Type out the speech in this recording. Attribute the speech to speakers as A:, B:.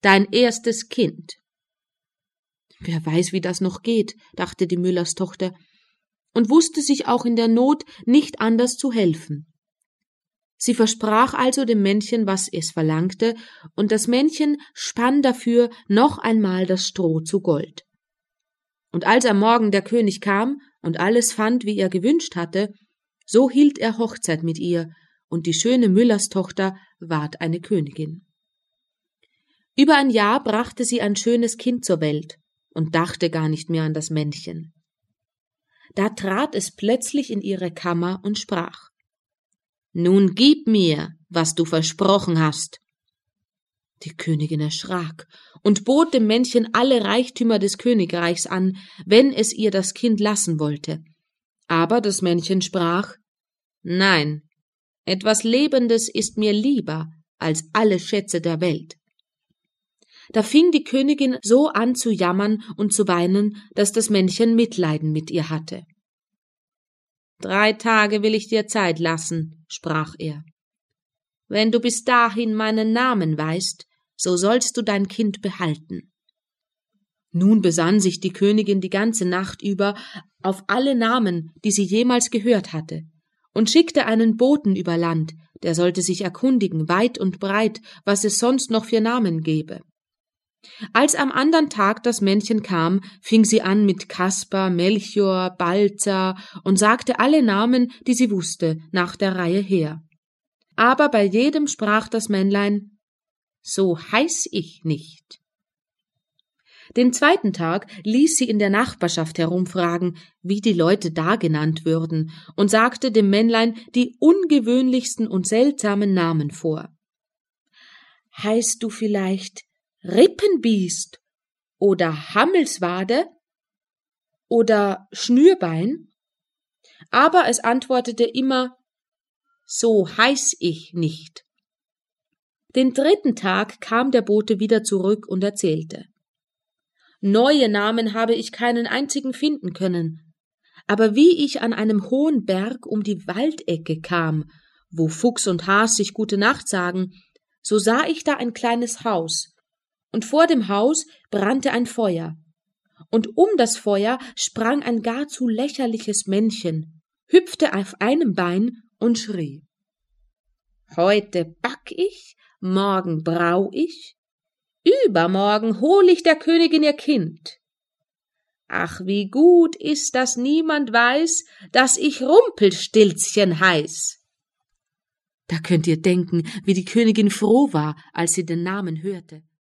A: dein erstes Kind. Wer weiß, wie das noch geht, dachte die Müllerstochter, und wusste sich auch in der Not nicht anders zu helfen. Sie versprach also dem Männchen, was es verlangte, und das Männchen spann dafür noch einmal das Stroh zu Gold. Und als am Morgen der König kam und alles fand, wie er gewünscht hatte, so hielt er Hochzeit mit ihr, und die schöne Müllerstochter ward eine Königin. Über ein Jahr brachte sie ein schönes Kind zur Welt und dachte gar nicht mehr an das Männchen. Da trat es plötzlich in ihre Kammer und sprach: »Nun gib mir, was du versprochen hast.« Die Königin erschrak und bot dem Männchen alle Reichtümer des Königreichs an, wenn es ihr das Kind lassen wollte. Aber das Männchen sprach: »Nein, etwas Lebendes ist mir lieber als alle Schätze der Welt.« Da fing die Königin so an zu jammern und zu weinen, dass das Männchen Mitleiden mit ihr hatte. »3 Tage will ich dir Zeit lassen«, sprach er. »Wenn du bis dahin meinen Namen weißt, so sollst du dein Kind behalten.« Nun besann sich die Königin die ganze Nacht über auf alle Namen, die sie jemals gehört hatte, und schickte einen Boten über Land, der sollte sich erkundigen, weit und breit, was es sonst noch für Namen gebe. Als am andern Tag das Männchen kam, fing sie an mit Kaspar, Melchior, Balzer und sagte alle Namen, die sie wusste, nach der Reihe her. Aber bei jedem sprach das Männlein: »So heiß ich nicht.« Den 2. Tag ließ sie in der Nachbarschaft herumfragen, wie die Leute da genannt würden, und sagte dem Männlein die ungewöhnlichsten und seltsamen Namen vor. »Heißt du vielleicht Rippenbiest oder Hammelswade oder Schnürbein?« Aber es antwortete immer: »So heiß ich nicht.« Den 3. Tag kam der Bote wieder zurück und erzählte: »Neue Namen habe ich keinen einzigen finden können, aber wie ich an einem hohen Berg um die Waldecke kam, wo Fuchs und Has sich gute Nacht sagen, so sah ich da ein kleines Haus, und vor dem Haus brannte ein Feuer, und um das Feuer sprang ein gar zu lächerliches Männchen, hüpfte auf einem Bein und schrie: »Heute back ich, morgen brau ich, übermorgen hol ich der Königin ihr Kind. Ach, wie gut ist, dass niemand weiß, dass ich Rumpelstilzchen heiß.« Da könnt ihr denken, wie die Königin froh war, als sie den Namen hörte.